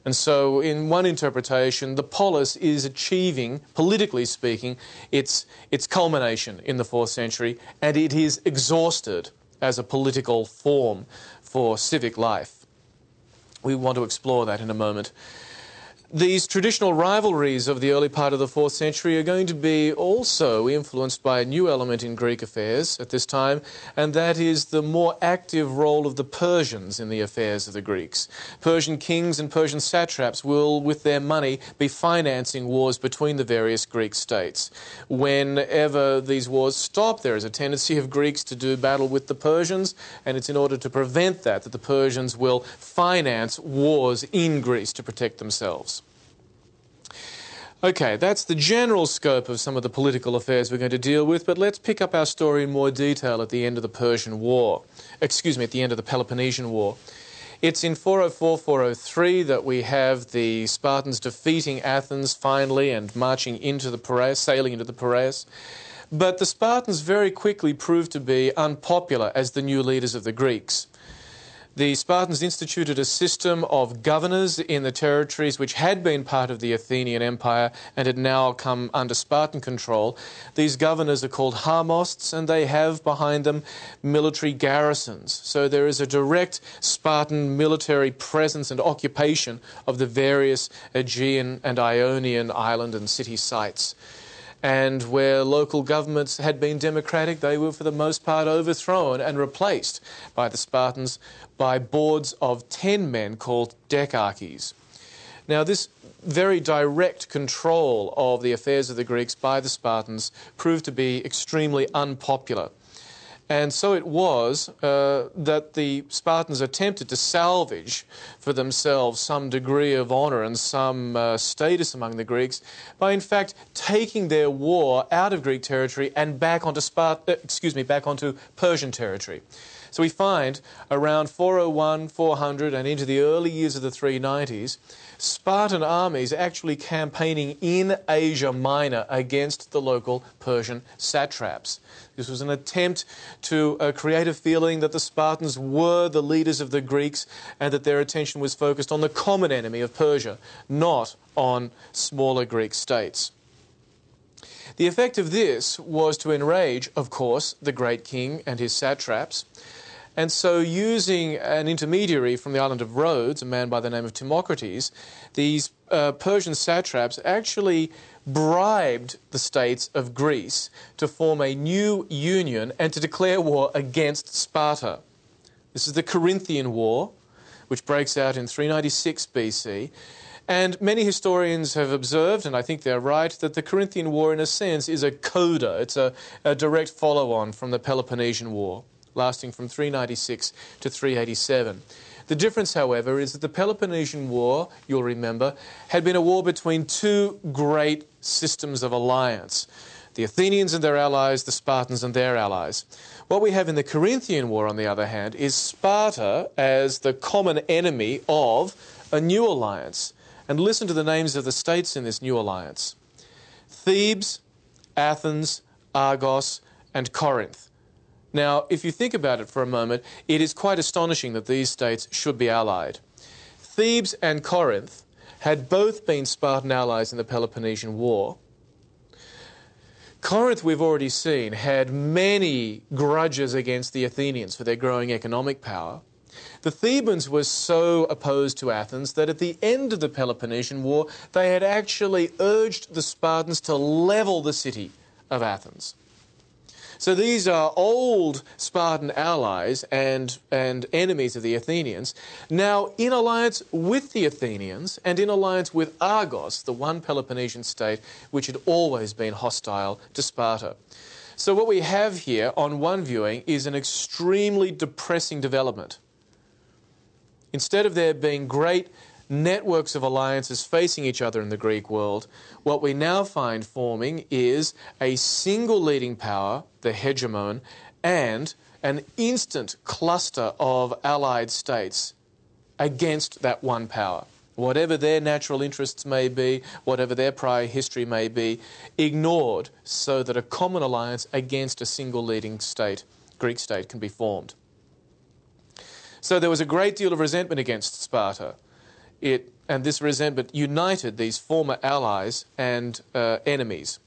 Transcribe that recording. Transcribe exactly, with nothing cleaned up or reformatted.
And so, in one interpretation, the polis is achieving, politically speaking, its, its culmination in the fourth century, and it is exhausted as a political form for civic life. We want to explore that in a moment. These traditional rivalries of the early part of the fourth century are going to be also influenced by a new element in Greek affairs at this time, and that is the more active role of the Persians in the affairs of the Greeks. Persian kings and Persian satraps will, with their money, be financing wars between the various Greek states. Whenever these wars stop, there is a tendency of Greeks to do battle with the Persians, and it's in order to prevent that that the Persians will finance wars in Greece to protect themselves. Okay, that's the general scope of some of the political affairs we're going to deal with, but let's pick up our story in more detail at the end of the Persian War. Excuse me, at the end of the Peloponnesian War. It's in four oh four, four oh three that we have the Spartans defeating Athens finally and marching into the Piraeus, sailing into the Piraeus. But the Spartans very quickly proved to be unpopular as the new leaders of the Greeks. The Spartans instituted a system of governors in the territories which had been part of the Athenian Empire and had now come under Spartan control. These governors are called harmosts, and they have behind them military garrisons. So there is a direct Spartan military presence and occupation of the various Aegean and Ionian island and city sites. And where local governments had been democratic, they were for the most part overthrown and replaced by the Spartans by boards of ten men called decarches. Now, this very direct control of the affairs of the Greeks by the Spartans proved to be extremely unpopular. And so it was uh, that the Spartans attempted to salvage for themselves some degree of honour and some uh, status among the Greeks by, in fact, taking their war out of Greek territory and back onto Spart- uh, excuse me, back onto Persian territory. So we find around four oh one, four hundred, and into the early years of the three nineties, Spartan armies actually campaigning in Asia Minor against the local Persian satraps. This was an attempt to uh, create a feeling that the Spartans were the leaders of the Greeks and that their attention was focused on the common enemy of Persia, not on smaller Greek states. The effect of this was to enrage, of course, the great king and his satraps. And so, using an intermediary from the island of Rhodes, a man by the name of Timocrates, these uh, Persian satraps actually bribed the states of Greece to form a new union and to declare war against Sparta. This is the Corinthian War, which breaks out in three ninety-six B C. And many historians have observed, and I think they're right, that the Corinthian War, in a sense, is a coda. It's a, a direct follow-on from the Peloponnesian War, lasting from three ninety-six to three eighty-seven. The difference, however, is that the Peloponnesian War, you'll remember, had been a war between two great systems of alliance: the Athenians and their allies, the Spartans and their allies. What we have in the Corinthian War, on the other hand, is Sparta as the common enemy of a new alliance. And listen to the names of the states in this new alliance: Thebes, Athens, Argos, and Corinth. Now, if you think about it for a moment, it is quite astonishing that these states should be allied. Thebes and Corinth had both been Spartan allies in the Peloponnesian War. Corinth, we've already seen, had many grudges against the Athenians for their growing economic power. The Thebans were so opposed to Athens that at the end of the Peloponnesian War, they had actually urged the Spartans to level the city of Athens. So these are old Spartan allies and, and enemies of the Athenians, now in alliance with the Athenians and in alliance with Argos, the one Peloponnesian state which had always been hostile to Sparta. So what we have here on one viewing is an extremely depressing development. Instead of there being great networks of alliances facing each other in the Greek world, what we now find forming is a single leading power, the hegemon, and an instant cluster of allied states against that one power. Whatever their natural interests may be, whatever their prior history may be, ignored so that a common alliance against a single leading state, Greek state, can be formed. So there was a great deal of resentment against Sparta. it, and this resentment united these former allies and uh, enemies.